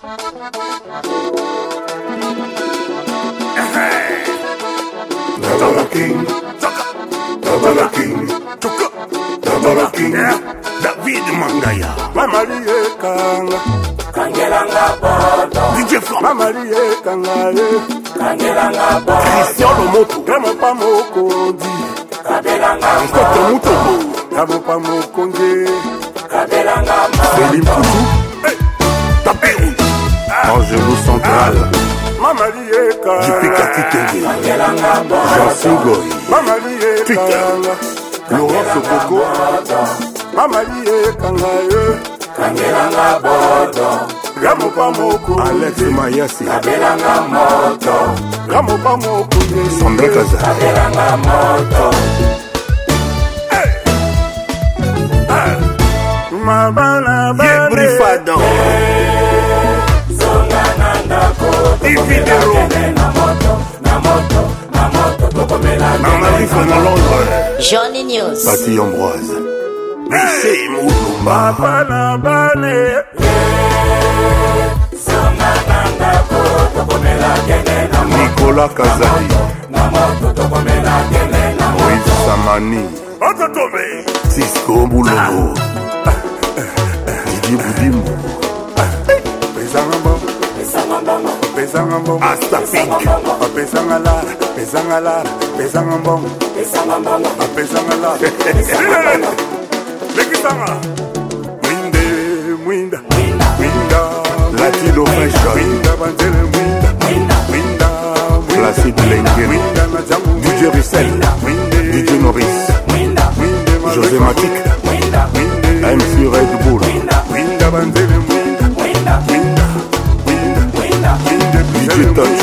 David Mangaya Mamalie Kanga Kangelanga Bodo DJ Flam Mamalie Kanga Kangelanga Bodo Christian Lomoto Kama Pamokondi Kabelanga Nkota Mutombo Kama Pamokonde Kabelanga Selim Poutou Tapérou Angelo Central Mamalie Kanga Jipika Kitenge Kangelanga Bodo Jean Singoy Mamalie Kanga Laurence Boko Mamalie Kanga Kangelanga Bodo Kama Pamokonde Alex Mayasi Kabelanga Moto Kama Pamokonde Sandra Kaza Kabelanga Moto Mabana Bane Brifadon Zonga Nanda Koto Ividero Na moto Tokomela Mama Rifa na Londres Johnny News. Pati Ambroise Michel Moulumba Mabana Bane Zonga Nanda Koto Tokomela Na Nicolas Kazali moto Tokomela Na Moïse Samani Ototome Cisco Boulongo Didier Boudimbo Pesanga mbongo Asta Pink Pesanga lara Pesanga mbongo Pesanga lara Lekisanga Mwinda Latino Fashion Mwinda banzele Mwinda Placide Lengeni Mwinda na jamu DJ Russell DJ Norris José Matic MC Red Bull Mwinda banzele Mwinda DJ Touch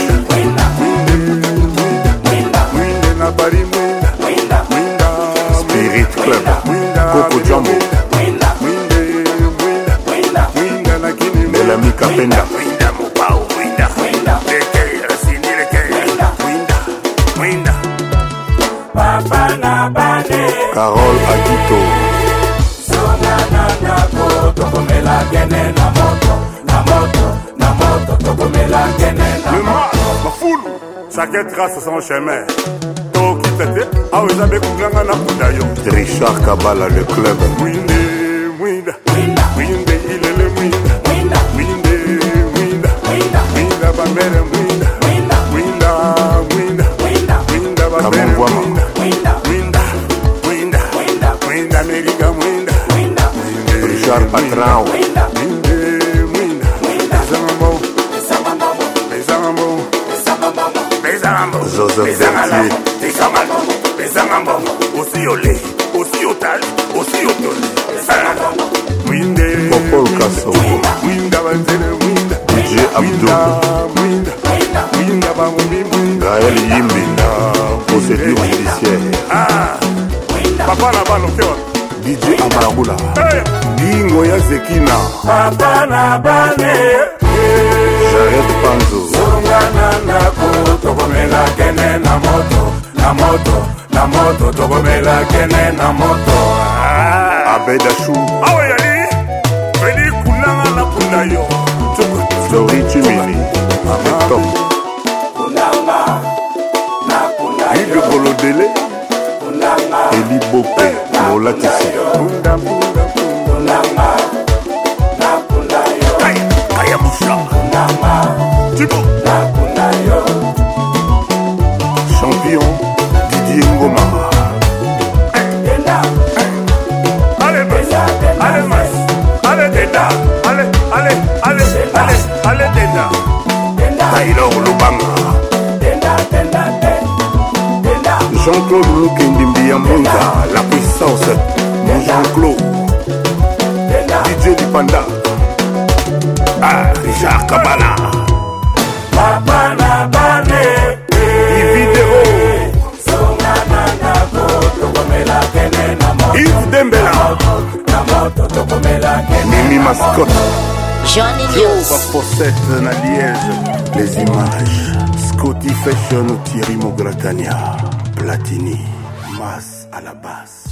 Mwinda na Paris Mwinda Spirit Club Coco Jumbo Mwinda na Kini Melami Kapenda Mwinda Mupao Mwinda Leke Rasini Leke Mwinda Papa na Bane Carole Agito Zonga Nanda Koto Tokomela Na moto Tokomela Le mas, ma foule, chacun trace son chemin. Toki tete, awezabe kunganga na kudayo. Richard Kabala le club Mwinde, ilele mwinda. Mwinda bamere mwinda. Mwinda bamere Kamongwama. Mwinda meriga mwinda. Richard Patrao Joseph Bertier Popol Kasso DJ Abdou Gaël Yimbi Procédure judiciaire Papa na balokewa DJ Amarabula Bingo ya Zekina Papa na Bane Jared Panzo Zonga Nanda Koto Tokomela Na moto Tokomela Na moto Abedachou awe yali veli kulanga na kudayo Flori Chimini Top Kunanga Na kunayo Hugues Bolodele Kunanga Eli Bope Molatisi Kunanga Na kunayo kaya musha Kunanga tibo Na kunayo Champion Didier Ngoma Denda ale mas ale denda ale denda Taylor Lubanga Denda Jean-Claude Lukendimbi Yamunga La puissance Mon Jean-Claude DJ Dipanda Richard Kabala Papa na Bane Ivideo Zonga Nanda Koto Tokomela Na moto Yves Dembela Na moto Tokomela Mimi Mascotte Johnny Joe News. Fossette na Liège Les images Scotty Fashion Thierry Mogratania Platini Mas à la basse